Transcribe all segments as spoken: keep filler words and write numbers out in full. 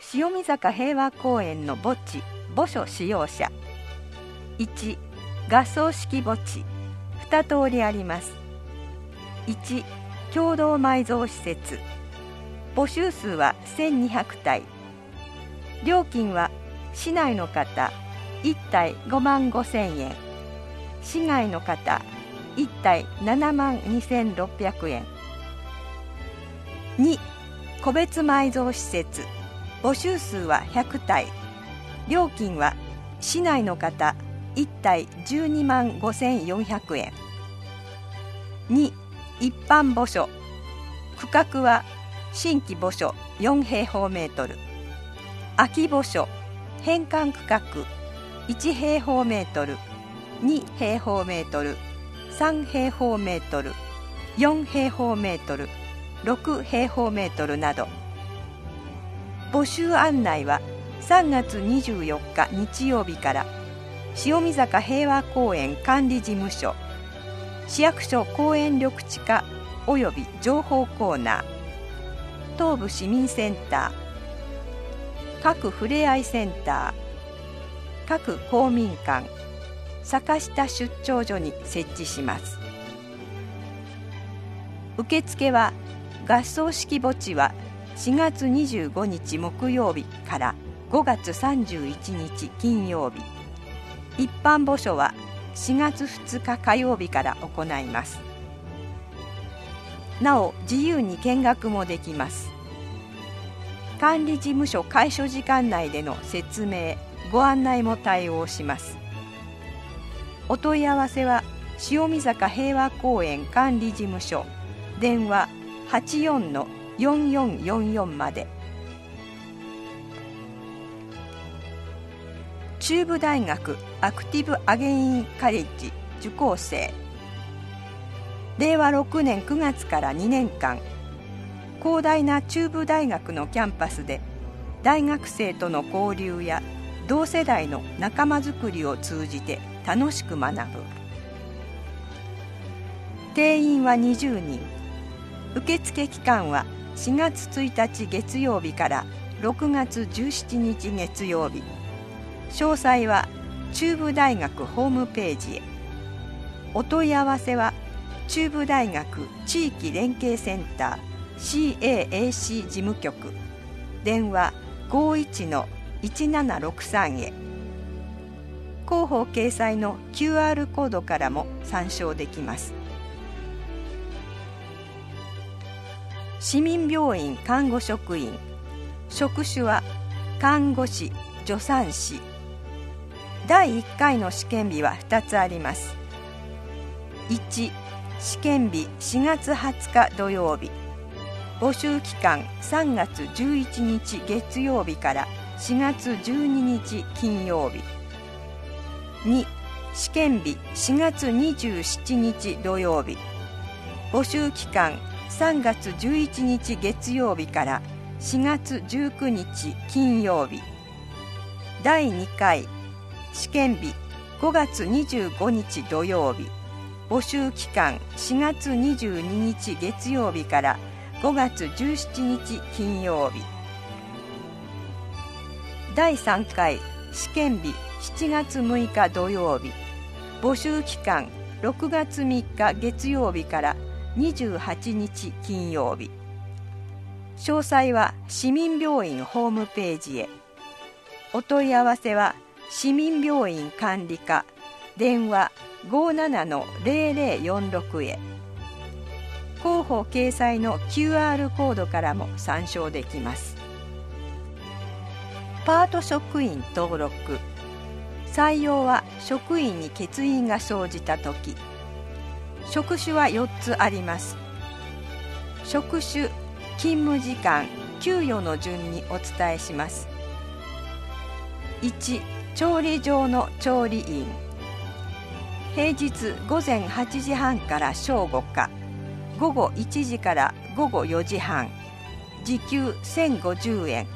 塩見坂平和公園の墓地・墓所使用者。いち、合葬式墓地に通りあります。いち、共同埋蔵施設。募集数はせんにひゃくたい。料金は市内の方いち体ごまんごせんえん、市外の方いち体ななまんにせんろっぴゃくえん。に、個別埋蔵施設。募集数はひゃくたい。料金は市内の方いち体じゅうにまんごせんよんひゃくえん。に、一般墓所。区画は新規墓所よんへいほうメートル、空き墓所返還区画いちへいほうメートル、にへいほうメートル、さんへいほうメートル、よんへいほうメートル、ろくへいほうメートルなど。募集案内はさんがつにじゅうよっか日曜日から塩見坂平和公園管理事務所、市役所公園緑地課および情報コーナー、東部市民センター、各ふれあいセンター、各公民館、坂下出張所に設置します。受付は合葬式墓地はしがつにじゅうごにち木曜日からごがつさんじゅういちにち金曜日、一般墓所はしがつふつか火曜日から行います。なお自由に見学もできます。管理事務所開所時間内での説明ご案内も対応します。お問い合わせは塩見坂平和公園管理事務所、電話 はちよんのよんよんよんよん まで。中部大学アクティブアゲインカレッジ受講生。れいわろくねんくがつからにねんかん、広大な中部大学のキャンパスで大学生との交流や同世代の仲間づくりを通じて楽しく学ぶ。定員はにじゅうにん。受付期間はしがつついたち月曜日からろくがつじゅうしちにち月曜日。詳細は中部大学ホームページへ。お問い合わせは中部大学地域連携センター シーエーエーシー 事務局、電話 ごいちのいちななろくさん へ。広報掲載の キューアール コードからも参照できます。市民病院看護職員。職種は看護師、助産師。だいいっかいの試験日はふたつあります。いち、試験日しがつはつか土曜日。募集期間さんがつじゅういちにち月曜日からしがつじゅうににち金曜日。に、試験日しがつにじゅうしちにち土曜日。募集期間さんがつじゅういちにち月曜日からしがつじゅうくにち金曜日。だいにかい試験日ごがつにじゅうごにち土曜日。募集期間しがつにじゅうににち月曜日からごがつじゅうしちにち金曜日。だいさんかい試験日しちがつむいか土曜日。募集期間ろくがつみっか月曜日からにじゅうはちにち金曜日。詳細は市民病院ホームページへ。お問い合わせは市民病院管理課、電話 ごななのぜろぜろよんろく へ。広報掲載の キューアール コードからも参照できます。パート職員登録。採用は職員に欠員が生じたとき。職種はよっつあります。職種、勤務時間、給与の順にお伝えします。いち、調理場の調理員。平日ごぜんはちじはんから正午か、ごごいちじからごごよじはん、時給せんごじゅうえん。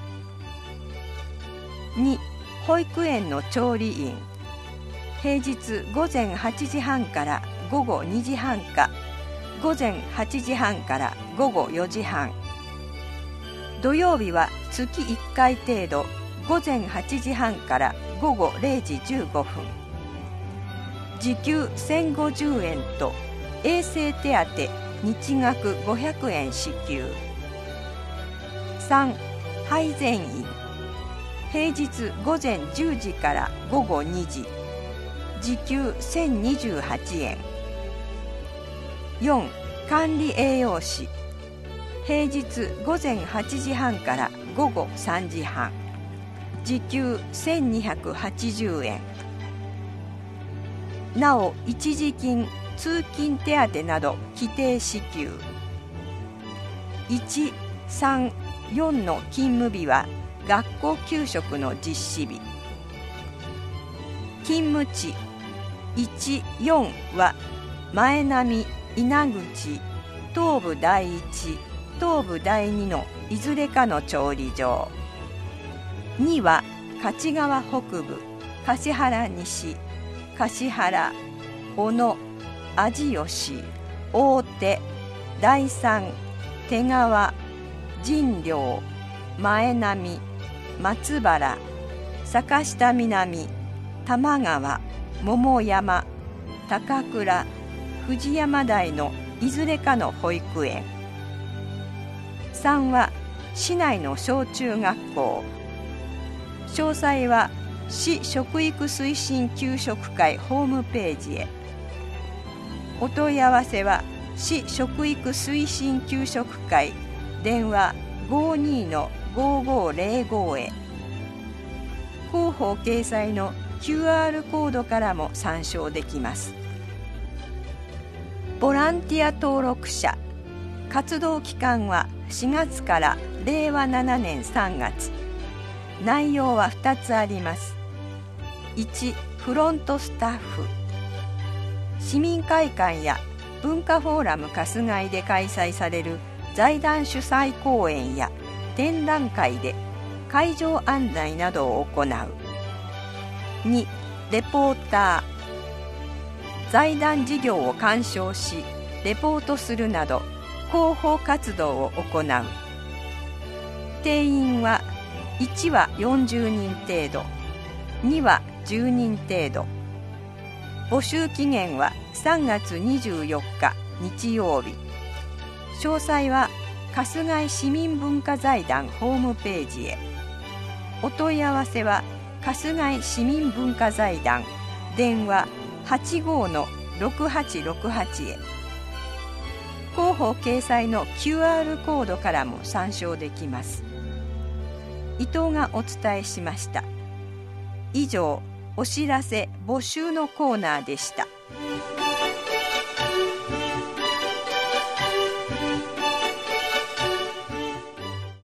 に、保育園の調理員。平日ごぜんはちじはんからごごにじはんか、ごぜんはちじはんからごごよじはん。 土曜日は月いっかい程度、ごぜんはちじはんからごごれいじじゅうごふん。時給せんごじゅうえんと衛生手当日額ごひゃくえん支給。さん. 配膳員、平日ごぜんじゅうじからごごにじ、時給せんにじゅうはちえん。よん. 管理栄養士、平日ごぜんはちじはんからごごさんじはん、時給せんにひゃくはちじゅうえん。なお一時金、通勤手当など規定支給。いち、さん、よんの勤務日は学校給食の実施日。勤務地いち、よんは前並、稲口、東部第一、東部第二のいずれかの調理場。には勝川北部、橿原西、橿原、小野、味吉、大手、第三、手川、神陵、前並、松原、坂下南、玉川、桃山、高倉、藤山台のいずれかの保育園。さんは市内の小中学校。詳細は市食育推進給食会ホームページへ。お問い合わせは市食育推進給食会電話 ごにのごごぜろご へ。広報掲載の キューアール コードからも参照できます。ボランティア登録者、活動期間はしがつかられいわななねんさんがつ。内容はふたつあります。いち、フロントスタッフ。市民会館や文化フォーラム春日井で開催される財団主催講演や展覧会で会場案内などを行う。に、レポーター。財団事業を鑑賞しレポートするなど広報活動を行う。定員はいちはよんじゅうにん程度、にはじゅうにん程度。募集期限はさんがつにじゅうよっか日曜日。詳細は春日井市民文化財団ホームページへ。お問い合わせは春日井市民文化財団電話 はちごのろくはちろくはち へ。広報掲載の キューアール コードからも参照できます。伊藤がお伝えしました。以上、お知らせ募集のコーナーでした。